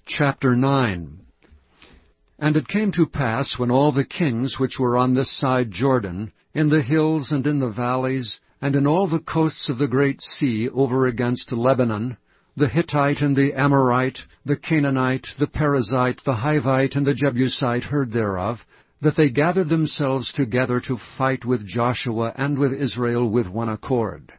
Chapter 9. And it came to pass, when all the kings which were on this side Jordan, in the hills and in the valleys, and in all the coasts of the great sea over against Lebanon, the Hittite and the Amorite, the Canaanite, the Perizzite, the Hivite, and the Jebusite heard thereof, that they gathered themselves together to fight with Joshua and with Israel with one accord.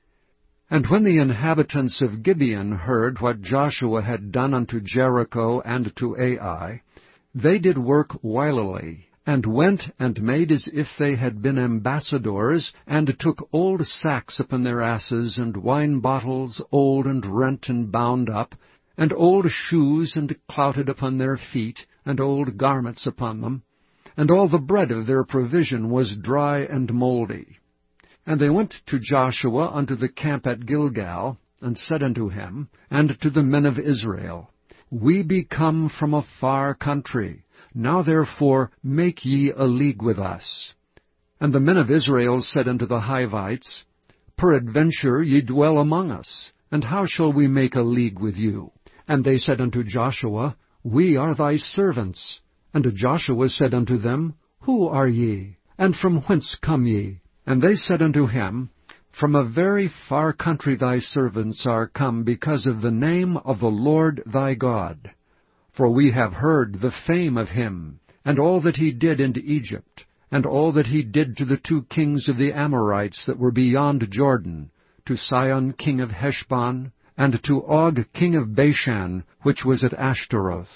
And when the inhabitants of Gibeon heard what Joshua had done unto Jericho and to Ai, they did work wilily, and went and made as if they had been ambassadors, and took old sacks upon their asses, and wine bottles old and rent and bound up, and old shoes and clouted upon their feet, and old garments upon them, and all the bread of their provision was dry and mouldy. And they went to Joshua unto the camp at Gilgal, and said unto him, and to the men of Israel, We be come from a far country. Now therefore make ye a league with us. And the men of Israel said unto the Hivites, Peradventure ye dwell among us, and how shall we make a league with you? And they said unto Joshua, We are thy servants. And Joshua said unto them, Who are ye? And from whence come ye? And they said unto him, From a very far country thy servants are come, because of the name of the Lord thy God. For we have heard the fame of him, and all that he did in Egypt, and all that he did to the 2 kings of the Amorites that were beyond Jordan, to Sihon king of Heshbon, and to Og king of Bashan, which was at Ashtaroth.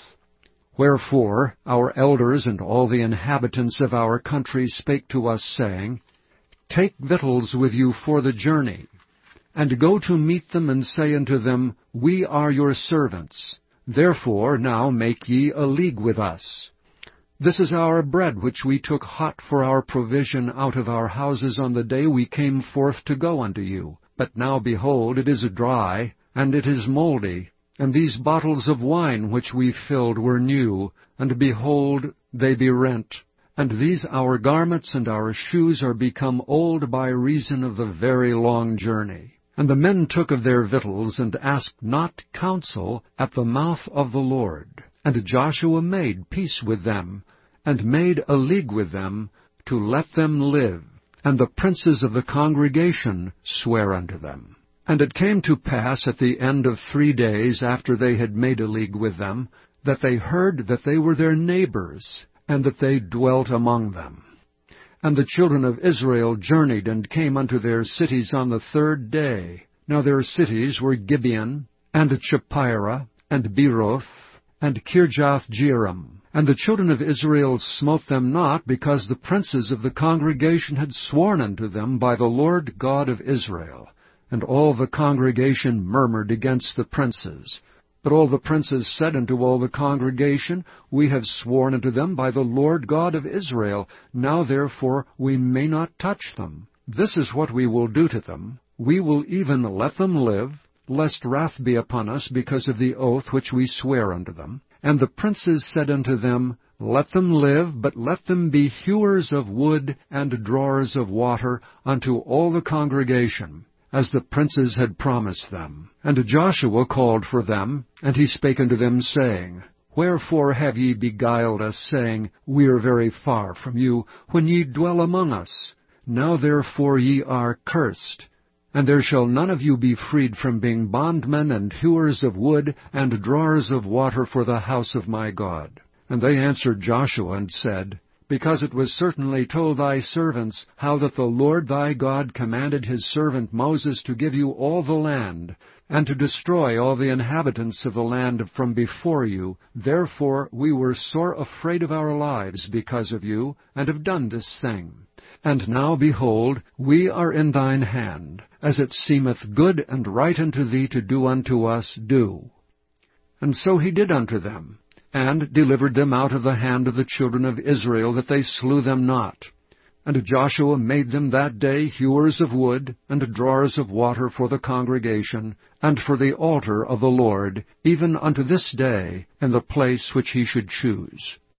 Wherefore our elders and all the inhabitants of our country spake to us, saying, Take victuals with you for the journey, and go to meet them, and say unto them, We are your servants. Therefore now make ye a league with us. This is our bread which we took hot for our provision out of our houses on the day we came forth to go unto you. But now, behold, it is dry, and it is mouldy. And these bottles of wine which we filled were new, and behold, they be rent. And these our garments and our shoes are become old by reason of the very long journey. And the men took of their victuals, and asked not counsel at the mouth of the Lord. And Joshua made peace with them, and made a league with them, to let them live. And the princes of the congregation sware unto them. And it came to pass at the end of 3 days, after they had made a league with them, that they heard that they were their neighbors, and that they dwelt among them. And the children of Israel journeyed, and came unto their cities on the 3rd day. Now their cities were Gibeon, and Chephirah, and Beeroth, and Kirjath-jearim. And the children of Israel smote them not, because the princes of the congregation had sworn unto them by the Lord God of Israel. And all the congregation murmured against the princes. But all the princes said unto all the congregation, We have sworn unto them by the Lord God of Israel. Now therefore we may not touch them. This is what we will do to them. We will even let them live, lest wrath be upon us because of the oath which we swear unto them. And the princes said unto them, Let them live, but let them be hewers of wood and drawers of water unto all the congregation, as the princes had promised them. And Joshua called for them, and he spake unto them, saying, Wherefore have ye beguiled us, saying, We are very far from you, when ye dwell among us? Now therefore ye are cursed. And there shall none of you be freed from being bondmen and hewers of wood and drawers of water for the house of my God. And they answered Joshua, and said, Because it was certainly told thy servants how that the Lord thy God commanded his servant Moses to give you all the land, and to destroy all the inhabitants of the land from before you. Therefore we were sore afraid of our lives because of you, and have done this thing. And now, behold, we are in thine hand. As it seemeth good and right unto thee to do unto us, do. And so he did unto them, and delivered them out of the hand of the children of Israel, that they slew them not. And Joshua made them that day hewers of wood, and drawers of water for the congregation, and for the altar of the Lord, even unto this day, in the place which he should choose.